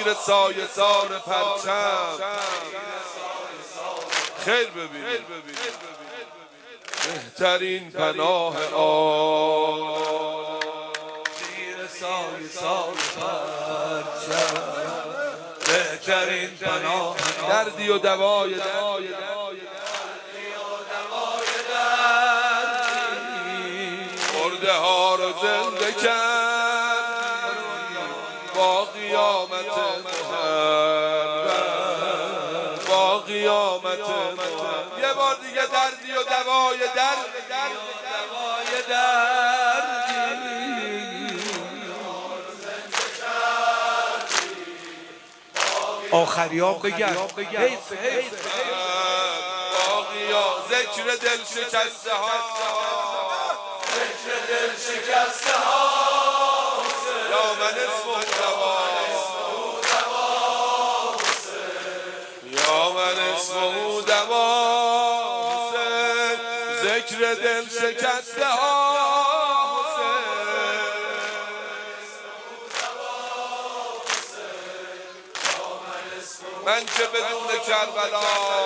زیر سایه سار پرچم خیر ببینید بهترین پناه زیر سایه سار پرچم بهترین پناه دردی و دوای مرده ها رو زنده کرد با قیامت محرم با قیامت محرم یه بار دیگه دردی و دوای آخریام بگن ذکر دل شکسته ها یا من اسمه دوا یا من اسمه دوا ذکر دل شکسته ها من که بدون کربلا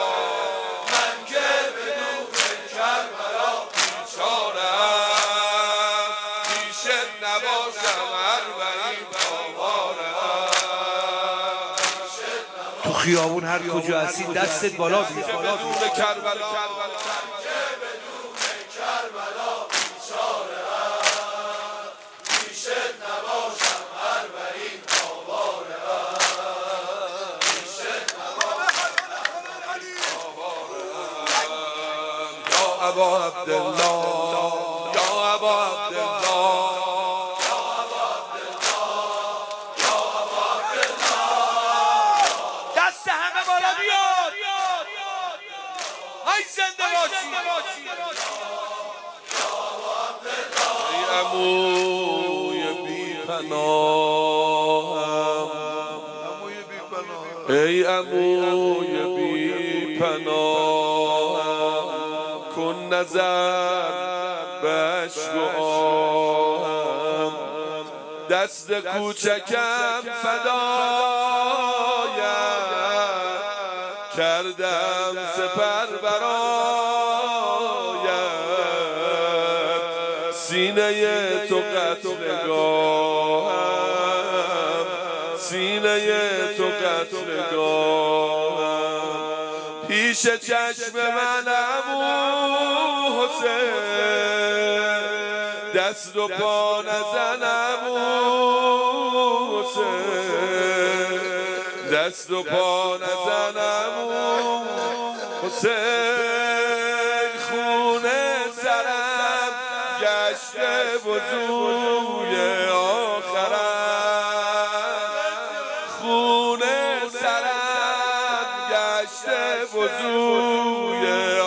بیچارم پیشت نباشم اربعین آوارم تو خیابون هر کجا هستی دستت بالا بیار بدون کربلا ابا عبدالله یا ابا عبدالله دست همه بالا بیاد ای زنده باشی ای عموی بی پناهم ای عموی بی پناهم کن نظر به عشق و آهم دست کوچکم فدایت کردم سپر برایت سینه تو قتلگاهم سینه تو قتلگاهم پیش چشم من عمو حسین دست و پا نزن عمو حسین دست و پا نزن عمو حسین خونه سرم گشته وضوی آخرم خونه سرم گشته وضوی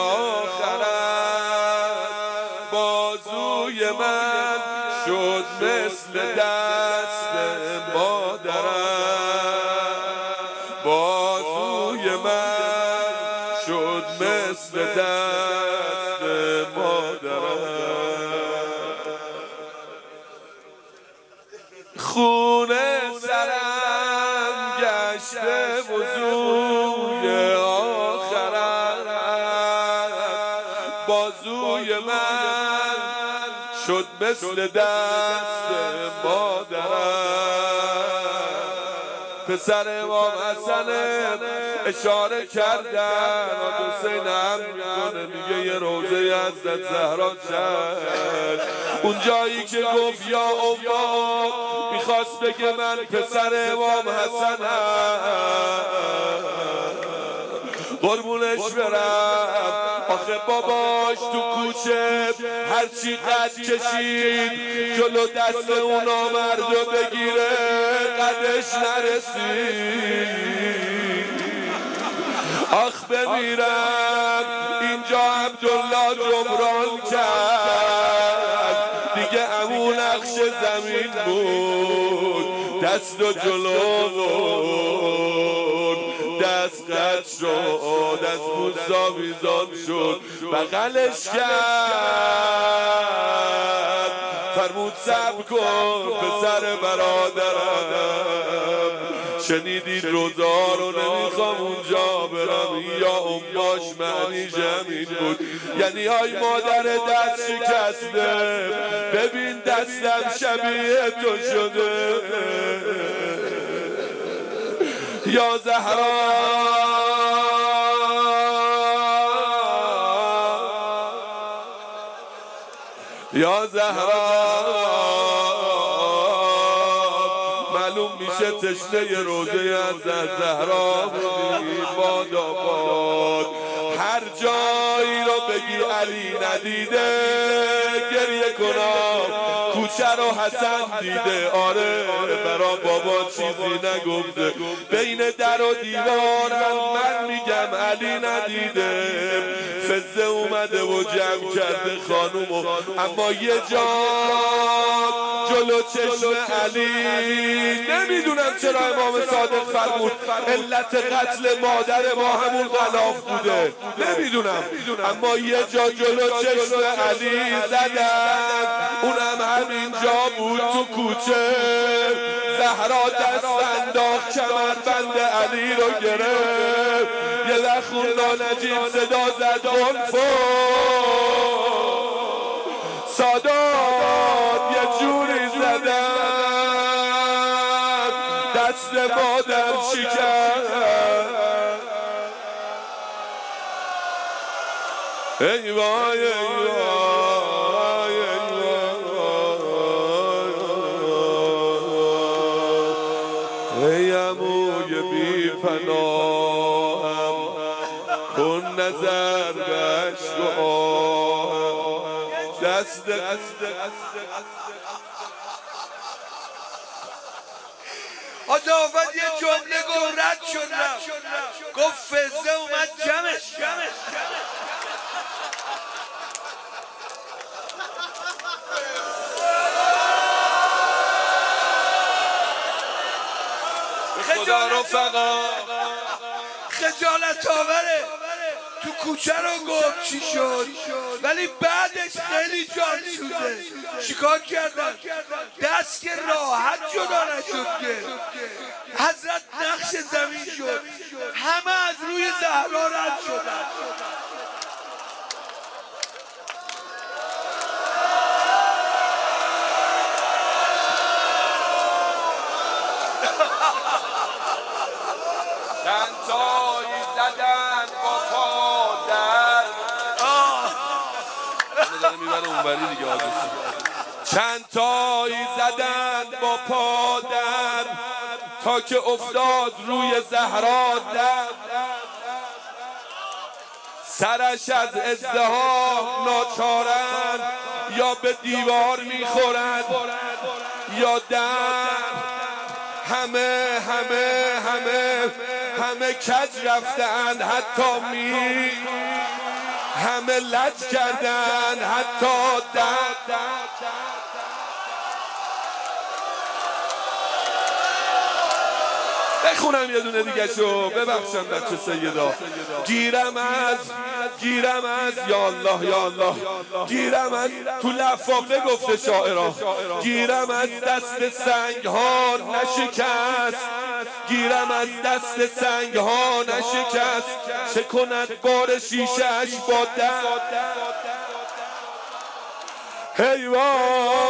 آخرم بازوی من شد مثل دست مادرم بازوی من شد مثل دست مادرم خونه سرم گشته وضوی آخرم بازوی من شد مثل دست مادرم پسر امام حسن اشاره کردن حسین هم میکنه میگه یه روزه حضرت زهرا شد اون جایی که گفت یا اما میخواست بگه من پسر امام حسنم قربونش برم آخه باباش تو کوچه هرچی قد کشید جلو دست اون آمرد بگیره قدش نرسید آخ بمیرم اینجا عبدالله جبران کرد دیگه همون نقش زمین بود دست و جلو بود دست قد شد از پوستا ویزان شد بغلش کرد فرمود صبر کن پسر برادرم، شنیدید روزا رو نمیخوام اونجا برم. یا اماش معنیش همین بود، یعنی های مادر دست شکسته، ببین دستم شبیه تو شده. یا زهرا یا زهرا، معلوم میشه تشنه روزه از زهرا بودی. باد آباد هر جایی رو بگی علی ندیده گریه کنم، کوچه رو حسن دیده. آره برا بابا چیزی نگفته، بین در و دیوارم من میگم علی ندیده. فزه اومده و جمع کرده خانومو، اما یه جا جلو چشم علی نمیدونم چرا امام صادق فرمود علت قتل مادر ما همون غلاف بوده، نمیدونم، اما یه جا جلو چشم علی زدن، اونم همینجا بود تو کوچه. زهرا دست انداخت کمربند علی رو گرفت، یه لخون ناجیب صدا زد غنفو سادات، یه جوری زدن دست مادر شکست. ای وای ای وای ای وای، ای عموی بی پناهم کن نظر بهش دست حاج آفت یه جمله گفت رد شد رفت، گفت فزه اومد جمعش. خجالت آوره، تو کوچه رو گفت چی شد، ولی بعدش خیلی جان سوزه. چیکار کردن؟ دست که راحت جدا نشد که حضرت نقش زمین شد، همه از روی زهرا رد شدن. چند تایی زدن با پادر، میبره اونوری دیگه آدرسی. چند تایی زدن با پادر تا که افتاد روی زهرا دم، سرش از ازدحام ناچارن، یا به دیوار میخورن یا دم. همه کج رفتن، حتی همه لج کردن، حتی بخونم یه دونه دیگه شو، ببخشم بچه سیدا. گیرم از یا الله یا الله، گیرم از تو لفافه گفته شاعرا، گیرم از دست سنگ ها نشکست، گیرم از دست سنگ ها نشکست، چه کند بار شیشهش با دست. هی وای